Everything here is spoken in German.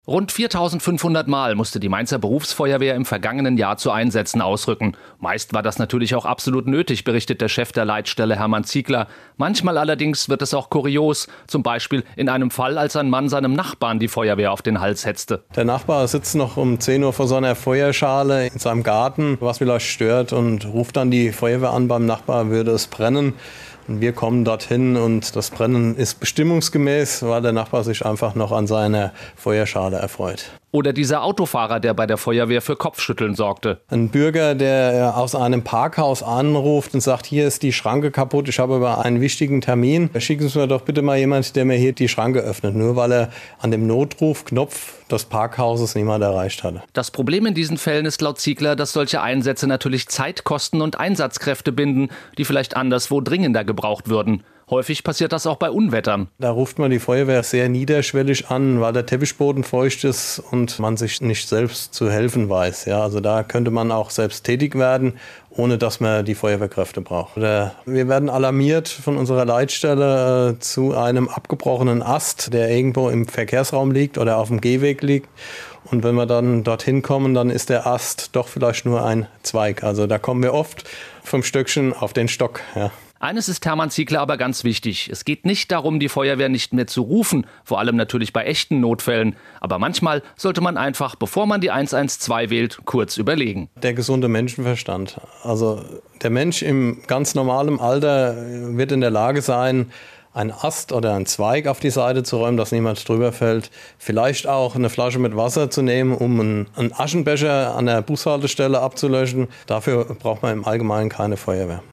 Rund 4.500 Mal musste die Mainzer Berufsfeuerwehr im vergangenen Jahr zu Einsätzen ausrücken. Meist war das natürlich auch absolut nötig, berichtet der Chef der Leitstelle Hermann Ziegler. Manchmal allerdings wird es auch kurios. Zum Beispiel in einem Fall, als ein Mann seinem Nachbarn die Feuerwehr auf den Hals hetzte. Der Nachbar sitzt noch um 10 Uhr vor so einer Feuerschale in seinem Garten, was vielleicht stört, und ruft dann die Feuerwehr an, beim Nachbar würde es brennen. Und wir kommen dorthin und das Brennen ist bestimmungsgemäß, weil der Nachbar sich einfach noch an seiner Feuerschale erfreut. Oder dieser Autofahrer, der bei der Feuerwehr für Kopfschütteln sorgte. Ein Bürger, der aus einem Parkhaus anruft und sagt, hier ist die Schranke kaputt, ich habe aber einen wichtigen Termin. Schicken Sie mir doch bitte mal jemand, der mir hier die Schranke öffnet. Nur weil er an dem Notrufknopf des Parkhauses niemand erreicht hatte. Das Problem in diesen Fällen ist laut Ziegler, dass solche Einsätze natürlich Zeit kosten und Einsatzkräfte binden, die vielleicht anderswo dringender gebraucht würden. Häufig passiert das auch bei Unwettern. Da ruft man die Feuerwehr sehr niederschwellig an, weil der Teppichboden feucht ist und man sich nicht selbst zu helfen weiß. Ja, also da könnte man auch selbst tätig werden, ohne dass man die Feuerwehrkräfte braucht. Wir werden alarmiert von unserer Leitstelle zu einem abgebrochenen Ast, der irgendwo im Verkehrsraum liegt oder auf dem Gehweg liegt. Und wenn wir dann dorthin kommen, dann ist der Ast doch vielleicht nur ein Zweig. Also da kommen wir oft vom Stöckchen auf den Stock. Ja. Eines ist Hermann Ziegler aber ganz wichtig. Es geht nicht darum, die Feuerwehr nicht mehr zu rufen, vor allem natürlich bei echten Notfällen. Aber manchmal sollte man einfach, bevor man die 112 wählt, kurz überlegen. Der gesunde Menschenverstand. Also der Mensch im ganz normalen Alter wird in der Lage sein, einen Ast oder einen Zweig auf die Seite zu räumen, dass niemand drüber fällt. Vielleicht auch eine Flasche mit Wasser zu nehmen, um einen Aschenbecher an der Bushaltestelle abzulöschen. Dafür braucht man im Allgemeinen keine Feuerwehr.